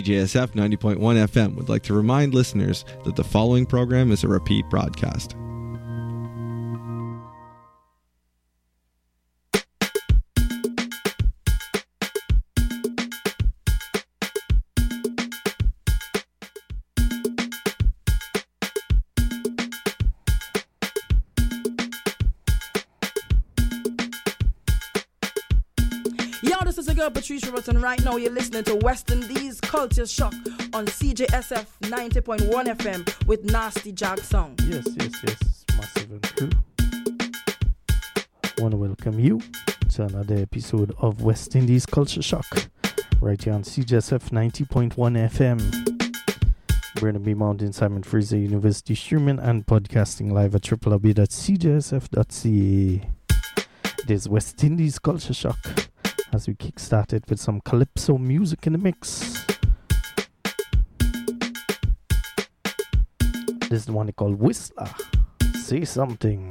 CJSF 90.1 FM would like to remind listeners that the following program is a repeat broadcast. Patricia Robertson. Right now you're listening to West Indies Culture Shock on CJSF 90.1 FM with Nasty Jag Song. Yes, Massive and crew. I want to welcome you to another episode of West Indies Culture Shock right here on CJSF 90.1 FM. Burnaby Mountain, Simon Fraser University streaming and podcasting live at www.cjsf.ca. It is West Indies Culture Shock as we kick-start it with some calypso music in the mix. This is the one called Whistler. Say something.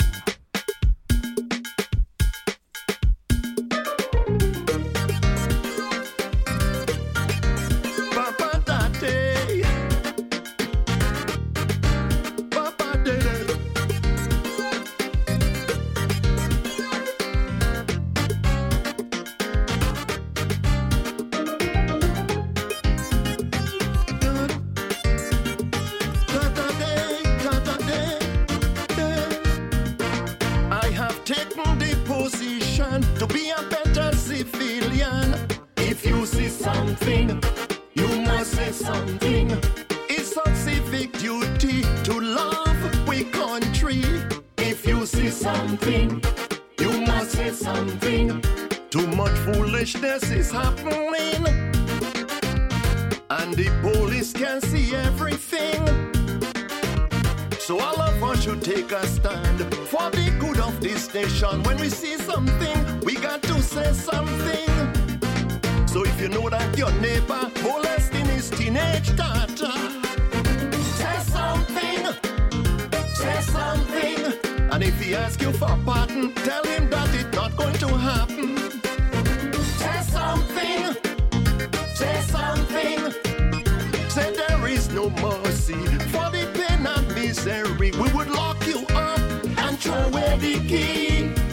When we see something, we got to say something. So if you know that your neighbor molesting his teenage daughter, say something, say something. And if he asks you for pardon, tell him that it's not going to happen. Say something, say something. Say there is no mercy for the pain and misery. We would lock you up and throw away the key.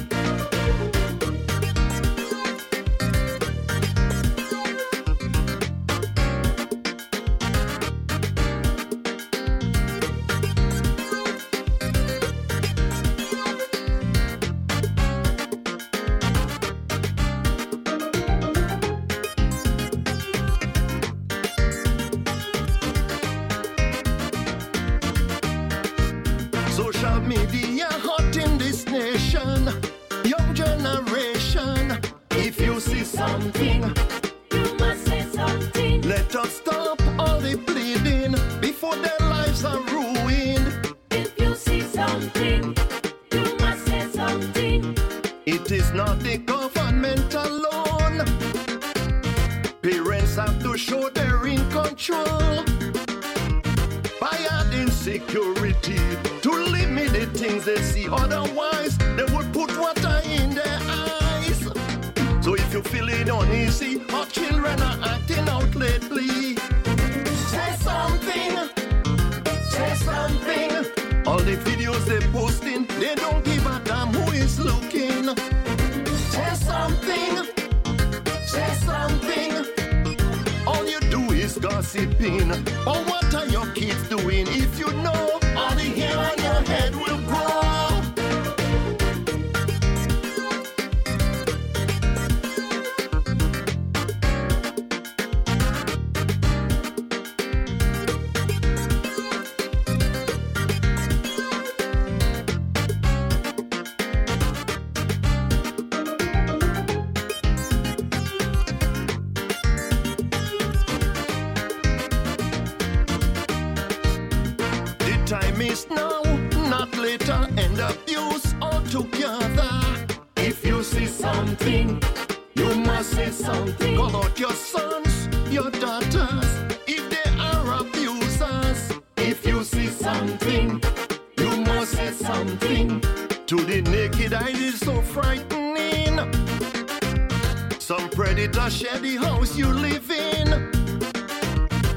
Social media hot in this nation, young generation. If you see something, you must say something. Let us stop all the bleeding before their lives are ruined. If you see something, you must say something. It is not the government alone. Parents have to show they're in control by adding security to limit the things they see. Otherwise, they would put water in their eyes. So if you're feeling uneasy or children are acting out lately, say something, say something. All the videos they're posting, they don't give a damn who is looking. Say something, say something. All you do is gossiping. Or what are your kids doing? If you know, all the hair on your head will grow. Time is now, not later, and abuse altogether. If you see something, you must say something. Call out your sons, your daughters, if they are abusers. If you see something, you must say something. To the naked eye, it is so frightening. Some predator share the house you live in.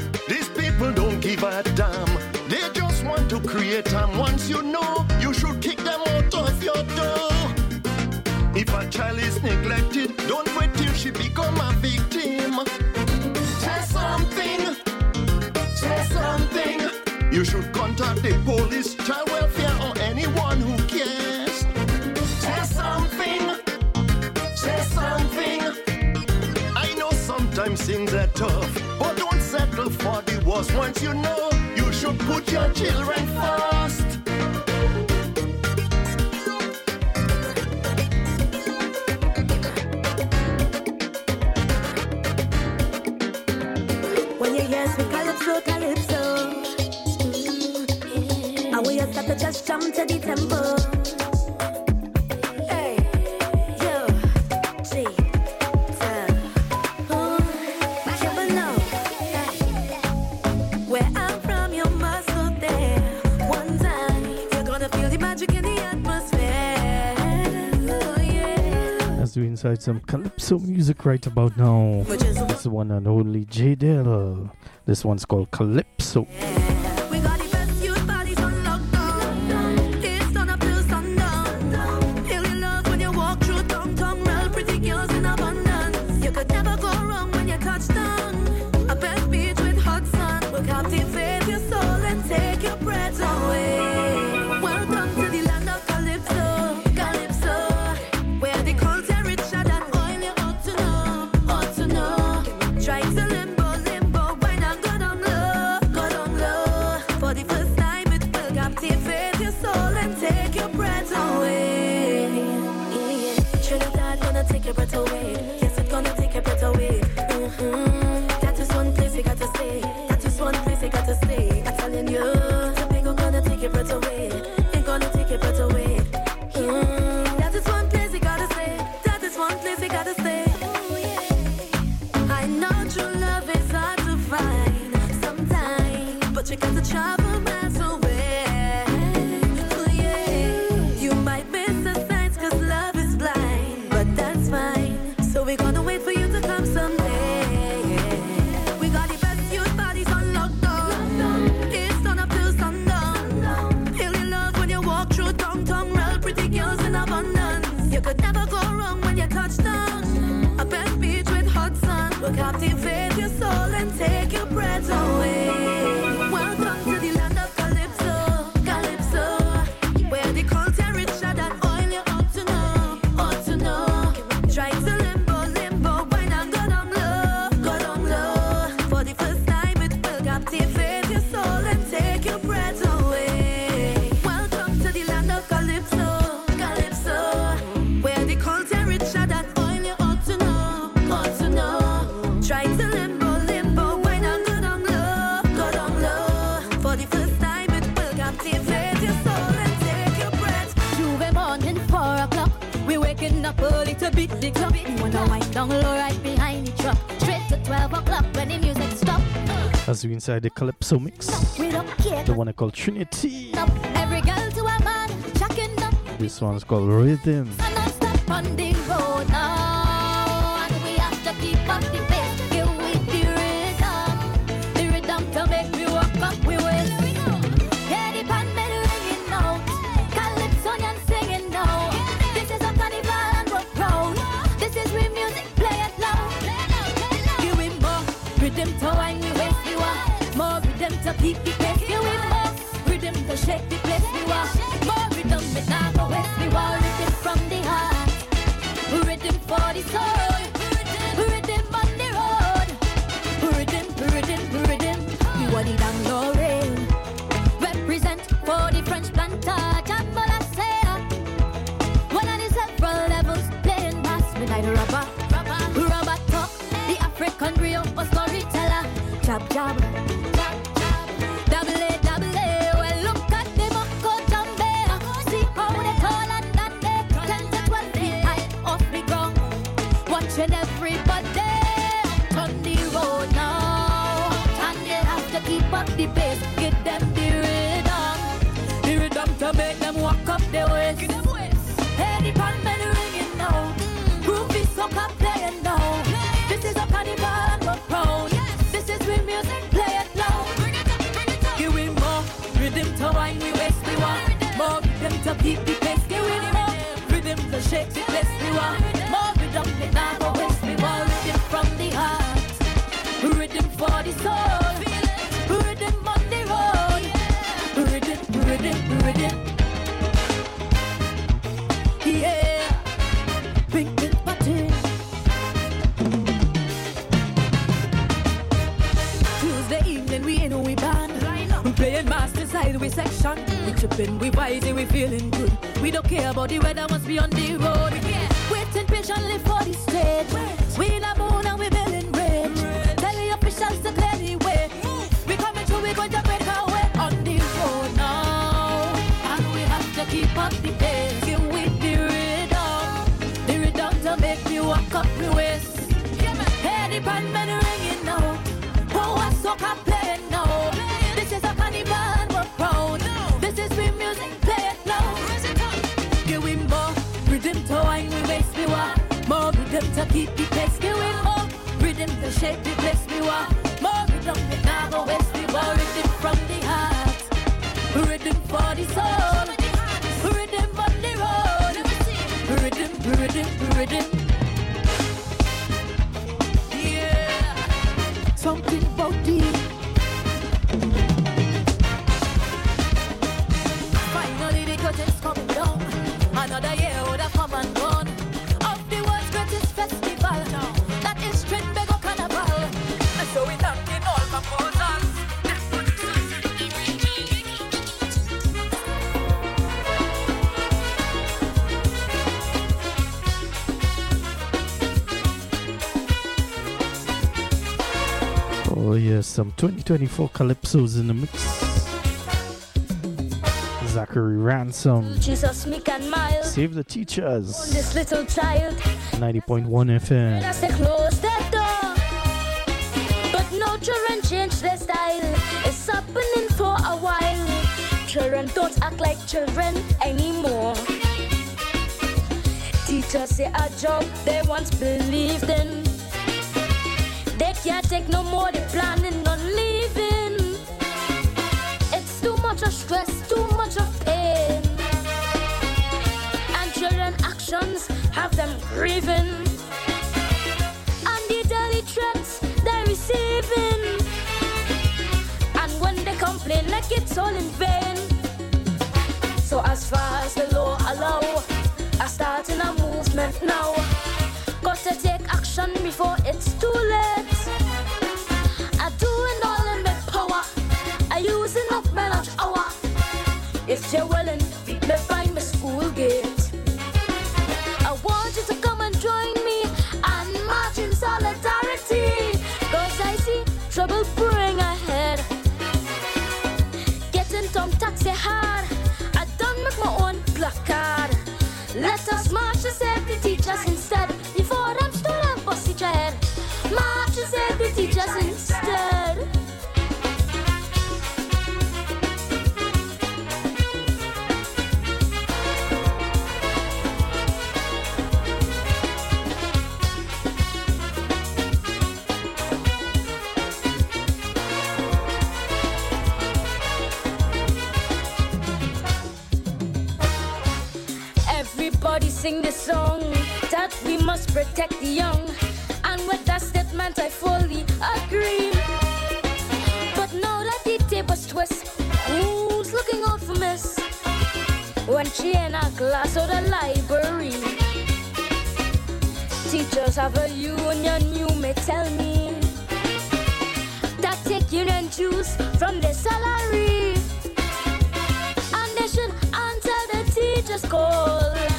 people don't give a damn. They just want to create, and once you know, you should kick them out of your door. If a child is neglected, don't wait till she become a victim. Say something, say something. You should contact the police, child welfare, or anyone who cares. Say something, say something. I know sometimes things are tough, but don't settle for the worst. Once you know, you should put your children first. When you hear sweet calypso, calypso, and when you start to just jump to the tempo. Hey, yo, G, you will know. Where I'm from, you must go there. One time, you're gonna feel the magic in the atmosphere. Oh, yeah. As we inside some calypso music right about now. This is one and only J Dell. This one's called Calypso. We got the best youth bodies on lockdown. It's done up till sundown. Feel in love when you walk through downtown. Real pretty girls in abundance. You could never go wrong when you touch down. A best beach with hot sun will captivate your soul and take your breath away. Welcome to the land of Calypso, Calypso, where the culture richer than oil. You ought to know, ought to know. Try to limbo, limbo, when I'm go down low. For the first time it will captivate your soul and take your breath away. Yeah. Trinidad gonna take your breath away. Yes, it's gonna take your breath away. That is one place you got to stay. That is one place you got to stay. I'm telling you, Tobago gonna take your breath away. Ain't gonna take your breath away. That is one place you gotta stay. That is one place you gotta stay. I know true love is hard to find sometimes, but you got to travel miles away. Oh, yeah. You might miss the signs 'cause love is blind, but that's fine. So we're gonna wait for you to come someday. We got the best youth bodies on lockdown. It's done up till sundown. Feel in love when you walk through downtown. Real pretty girls in abundance. You could never go wrong when you touch down. A best beach with hot sun will captivate your soul and take your breath away. Welcome to the land of Calypso, Calypso, where the culture richer than oil. You ought to know, ought to know. Try to limbo, limbo, when I'm go down low. For the first time it will captivate your soul and take your breath away. Welcome to the land of Calypso, Calypso, where the culture richer than oil. You ought to know, ought to know. Try to limbo, limbo, when I'm go down low. For the first time it will captivate your soul and take your breath. Tuesday morning, 4 o'clock. We waking up early to beat the clock. We wanna wind down low right behind the truck. Straight to 12 o'clock when the music stop. As we inside the calypso mix. We don't care. The one I call Trinity. Up. Every girl to a man, chucking up. This one's called Rhythm. And don't stop on the road now. And we have to keep up the pace. Give with the rhythm. The rhythm to make me walk up, we will. Yeah, the pan bell ringing out. Calypsonian singing now. This is a carnival and we're proud. This is real music, play it loud. Give me more rhythm to wine me waist you are. More rhythm to keep the pace. Give me more rhythm to shake the place you are. More rhythm me now go waste me while rhythm from the heart. Rhythm for the soul. Rhythm on the road. Rhythm. We want it down low rail. Represent for the French planter. Jambalaya. One of the several levels playing bass with like rubber talk. The African Rio or storyteller. Jab. Double A. Well, look at the Moko Jambe. See how they tall and dandy. 10 to 12 feet high off the ground. Watching everybody on the road now. And they have to keep up the pace. Give them the rhythm to make them walk up the waist. Hey, the pan bell ringing now. Groovy soca playing now. This is a carnival and we're proud. This is real music, play it loud. England, we in we band. We playing master side, we section. We tripping, we wisey, we feeling good. We don't care about the weather, must be on the road. Waiting patiently for the stage. We in a moon and we building rage. Tell the officials to clear the way. We coming through, we going to break our way on the road now. And we have to keep up the pace. Give with the rhythm to make me walk up the waist. Hey, the bandman ringing now. Oh, a soccer playing now. This is a carnival, we're proud. This is we music, play it now. Give we more rhythm to wine, we waste me walk. More rhythm to keep the pace. Give we more rhythm to shape the place me walk. More rhythm, we never waste me walk. Rhythm from the heart, rhythm for the soul. Rhythm on the road. Rhythm. Yeah, something about the. Finally the curtain's coming down. Another year would have come and gone. Of the world's greatest festival now. That is Trinbago Carnival. And so we thanking all composers. Oh yes, some 2024 calypsos in the mix. Zachary Ransom, Jesus, meek and mild. Save the Teachers, This little child, 90.1 FM. as they close their door. But no children change their style. It's happening for a while. Children don't act like children anymore. Teachers say a job they once believed in. They can't take no more, they're planning on leaving. It's too much of stress, too much of pain. And children actions have them grieving. And the daily threats they're receiving. And when they complain like it's all in vain. So as far as the law allow, I start in a movement now. Got to take action before it's too late. I doing all in my power. I using up my lunch hour. If you're willing, meet me by my school gate. I want you to come and join me and march in solidarity. Cause I see trouble brewing ahead. Getting Tom taxi hard. I done make my own placard. Let us march to save the teachers instead. Before them student bust each head. March to save the teachers instead. Everybody sing the song that we must protect the young. And with that statement I fully agree. But now that the tables twist, who's looking out for Miss? When she in a class or the library. Teachers have a union, you may tell me. That take union dues from their salary. And they should answer the teacher's call.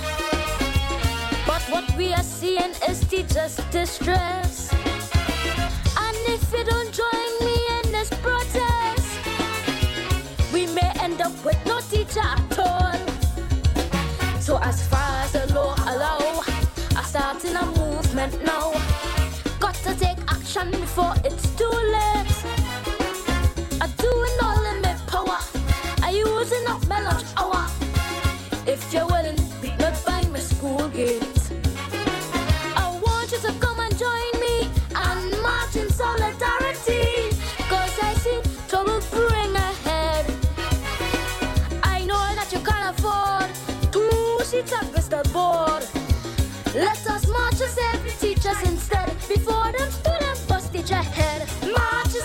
But what we are seeing is teachers' distress. And if you don't join me in this protest, we may end up with no teacher at all. So as far as the law allow, I start in a movement now. Got to take action before it's too late. I doing all in my power. I using up my lunch hour. If you're willing, meet me by my school gate. I want you to come and join me and march in solidarity. Cause I see trouble brewing ahead. I know that you can't afford 2 sheets of crystal board. Let us march as every teachers instead. Before them students bust each head. March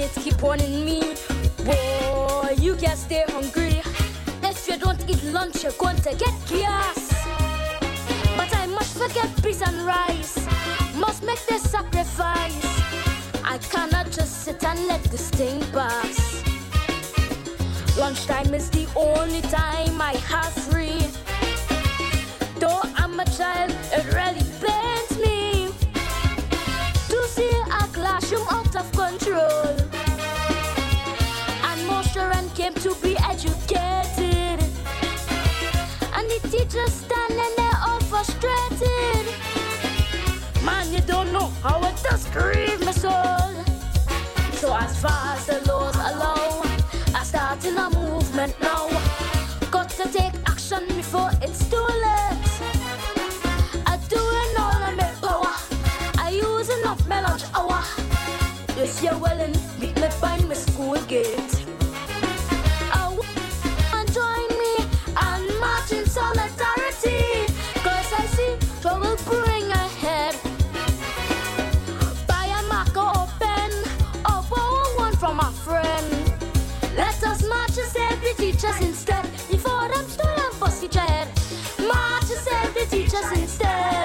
mates keep warning me, boy, you can't stay hungry. If you don't eat lunch, you're going to get gas. But I must forget peace and rice, must make this sacrifice. I cannot just sit and let this thing pass. Lunchtime is the only time I have free. Though I'm a child, it really pains me to see a classroom out of control, and most children came to be educated, and the teachers standing there all frustrated. Man, you don't know how it does grieve my soul. So as far as the laws allow, I start in a movement now. Got to take action before it's too late. I doing all of my power, I use enough my lunch hour. If you're willing, meet me by my school gate. Join me and march in solidarity, 'cause I see trouble brewing ahead. Buy a marker or pen, or borrow one from a friend. Let us march and save the teachers instead, before them stole and bust each head. March and save the teachers instead.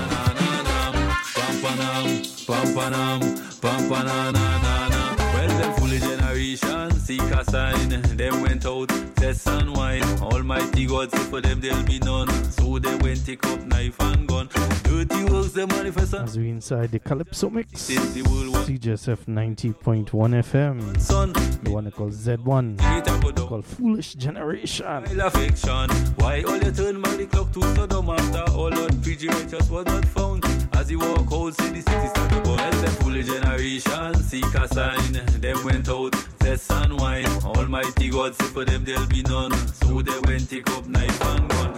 Well, them foolish generation seek a sign. Them went out, test and wine. Almighty God said for them there'll be none. So they went take up knife and gun. Dirty works the manifest. As we inside the Calypso Mix, Since the world was CJSF 90.1 FM, son, the one called Z1, it a go down. called Foolish Generation. While affection, why all you turn back the clock to Sodom after all Lord PG righteous was not found? As he walk out, see the city start to burn. Well, the foolish generation seek a sign. Them went out, test and wine. Almighty God said for them there'll be none. So they went take up knife and gun.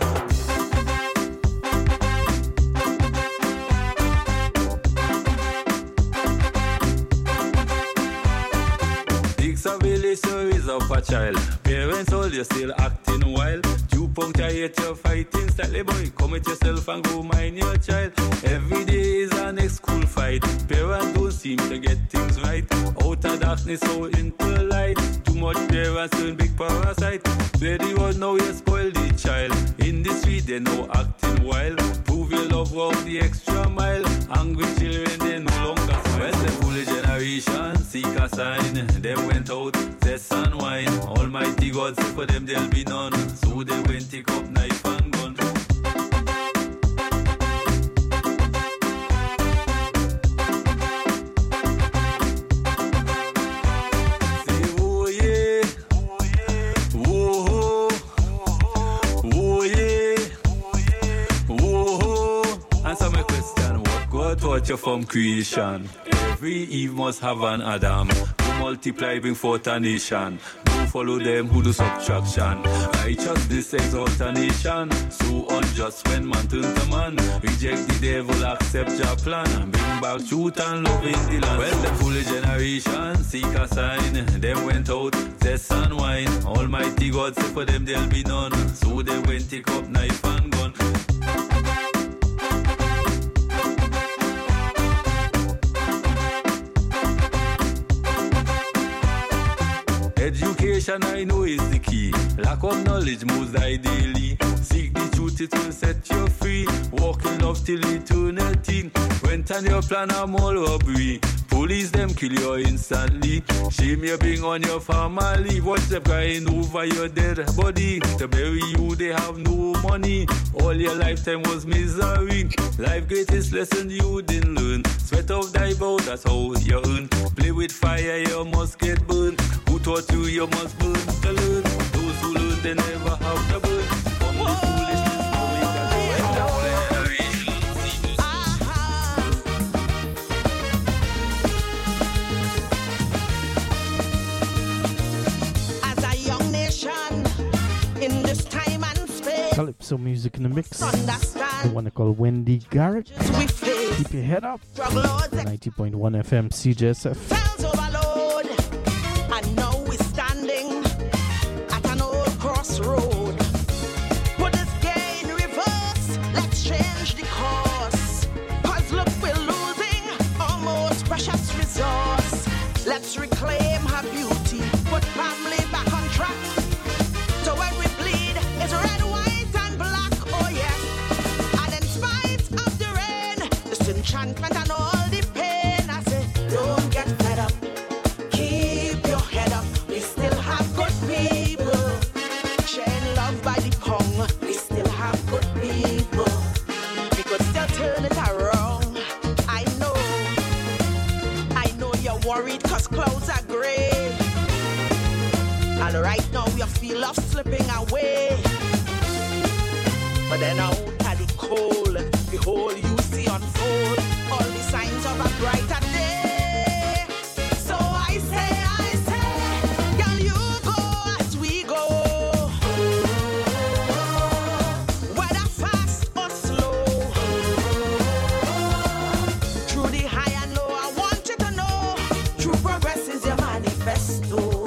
Six a village stories of a child. Parents all you still acting wild. You punctuate your fighting style. Boy, commit yourself and go mind your child. Every day is our next school fight. Parents don't seem to get things right. Out of darkness, so into light. Too much parents turn big parasite. Where the road now you spoil the child. In the street they no acting wild. Prove your love of the extra mile. Angry children they no longer smile. Well, the foolish generation seek a sign. Them went out, test and wine. Almighty God said for them there'll be none. So they went take up knife and gun. Say oh yeah, oh oh yeah, oh. Answer my question, what God taught you from creation? Every Eve must have an Adam. Who multiply, bring forth a nation. Don't follow them who do subtraction. Righteousness exalt a nation. So unjust when man turns to man. Reject the devil, accept your plan. And bring back truth and love in the land. Well, the foolish generation seek a sign. Them went out, test and wine. Almighty God said for them there'll be none. So they went take up knife and gun. Education I know is the key. Lack of knowledge moves ideally. Seek the truth, it will set you free. Walk in love till eternity. Went on your plan of more robbery. Police them kill you instantly. Shame you bring on your family. Watch them crying over your dead body. To bury you they have no money. All your lifetime was misery. Life greatest lesson you didn't learn. Sweat of thy brow, that's how you earn. Play with fire, you must get burned. Who taught you must burn to learn? Those who learn, they never have to burn. From the foolishness, now we can go and down. As a young nation, in this time and space, Calypso music in the mix. The understand one called Wendy Garrett. we face. Keep your head up. Drug lords, 90.1 FM CJSF. cells overload, and now we're standing at an old crossroad. Put this gear in reverse, let's change the course. 'Cause look, we're losing our most precious resource. Let's reclaim disappointment and all the pain. I say, don't get fed up. Keep your head up. We still have good people. Sharing love by the pound. We still have good people. We could still turn it around. I know you're worried cause clouds are gray. And right now you feel love slipping away. But then out at the cold, behold you see unfold all the signs of a brighter day. So I say, girl, you go as we go. Whether fast or slow, through the high and low, I want you to know, true progress is your manifesto.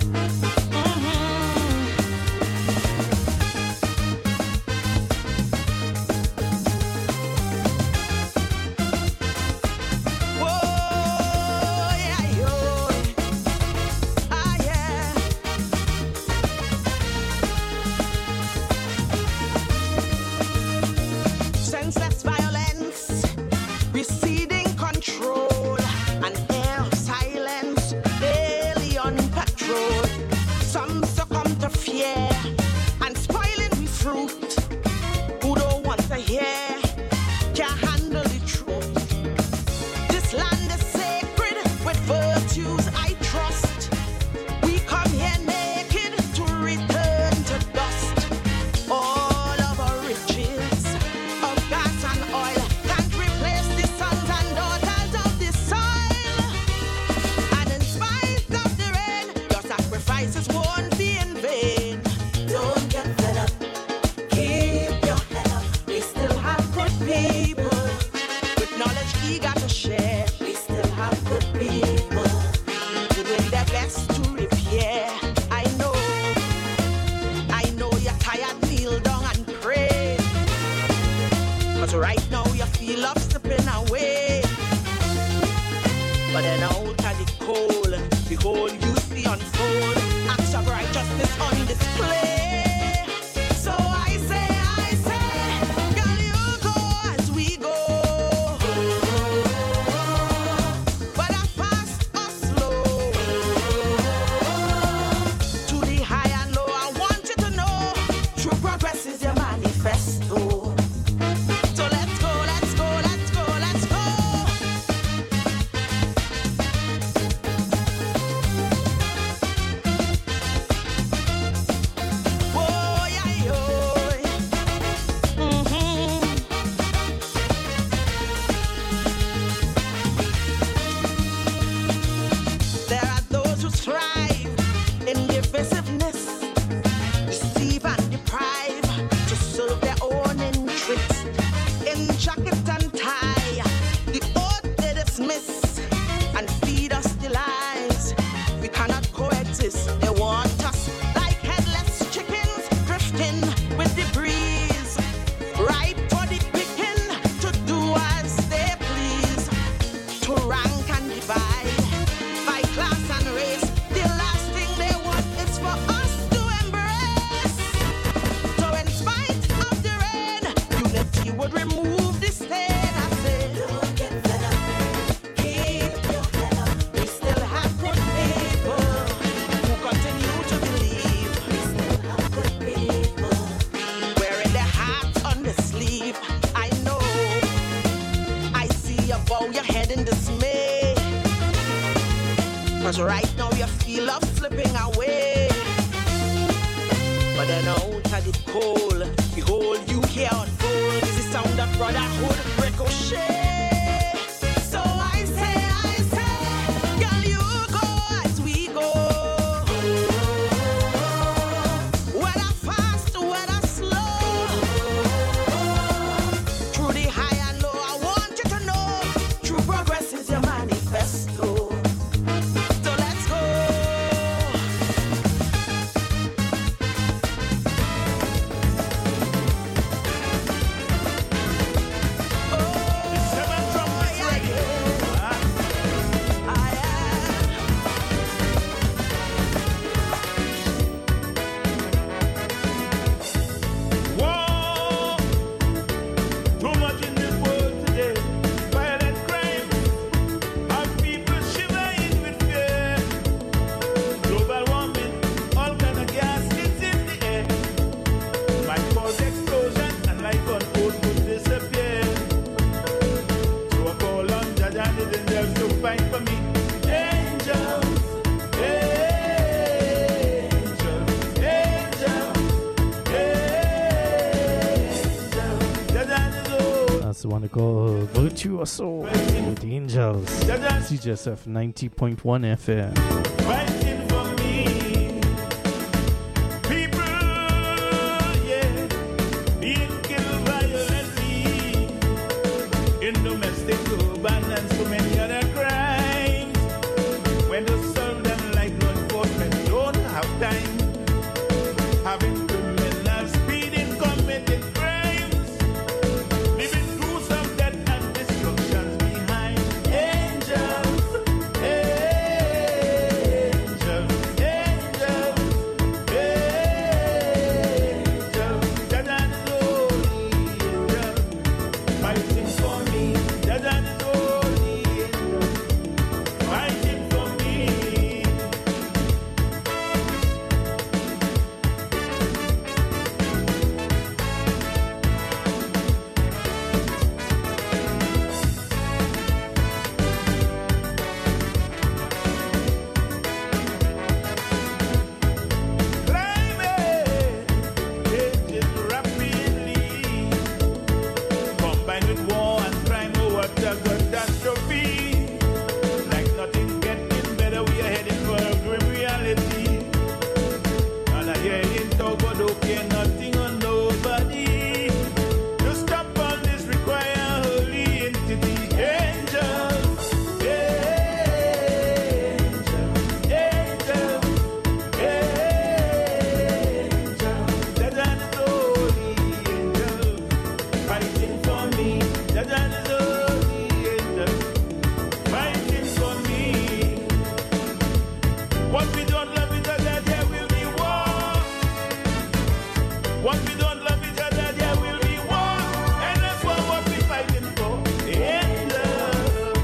Senseless violence, receding control, and air of silence, daily on patrol. Some succumb to fear and spoiling the fruit. Who don't want to hear, can't handle the truth. This land is sacred with virtues I trust. We come here naked to return to dust. All of our riches of gas and oil can't replace the sons and daughters of the soil. And in spite of the rain, your sacrifices won't be in vain. Don't get fed up. Keep your head up. We still have good people with knowledge eager to share. We still have good people doing their best to repair. I know you're tired, kneel down and pray. Cause right now you feel love slipping away. But then out at the cold, behold you see unfold acts of righteousness on display. So I say, girl, you go as we go. Whether fast or slow, to the high and low, I want you to know, true progress is your manifesto. So let's go, let's go, let's go, let's go. Oh, yeah, oh. There are those who thrive in divisiveness, deceive and deprive to serve their own interests. In jacket and tie, the oath they dismiss and feed us the lies. We cannot coexist. They want us like headless chickens drifting with the breeze, ripe for the picking to do as they please, to rank and divide by class and race. The last thing they want is for us to embrace. So in spite of the rain, unity would remove the stain. I say, don't get fed up. Keep your head up. We still have good people who continue to believe. We still have good people wearing their hearts on the sleeve. I know, I see you bow your head in dismay. Cause right now you feel love slipping away. But then out at the cold, behold you hear unfold is the sound of brotherhood ricochet. So I say, girl, you go as we go. Whether fast, whether slow, through the high and low, I want you to know, true progress is your manifesto. So let's go. That's the one called Virtuoso with the Angels. CJSF 90.1 FM. Fighting for me. People, yeah, being killed violently in domestic, urban, and so many other crimes. When they solve them like law enforcement don't have time. Having criminals speeding, committing crimes, living through some death and destructions behind. Angels, angels, angels, angels. Jaja is holy angel, fighting for me. Jaja is holy angel, fighting for me. Climate changes rapidly, combined with war and crime, oh what a catastrophe. Like nothing getting better, we are heading for a grim reality. And I hear in Togo, don't care nothing on nobody. To stop all this require holy entity. Angels, angels, angels, angels. Jaja is holy angel, fighting for me. Jaja is holy angel, fighting for me. What we don't love each other, there will be war. What we don't love each other, there will be war. And that's what we fighting for. Angels.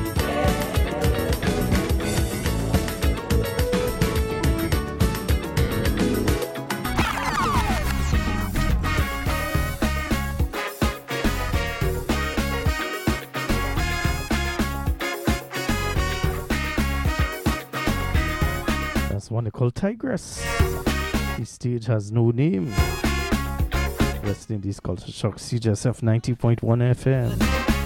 That's one they call Tigress. The stage has no name. West Indies Culture Shock, CJSF 90.1 FM.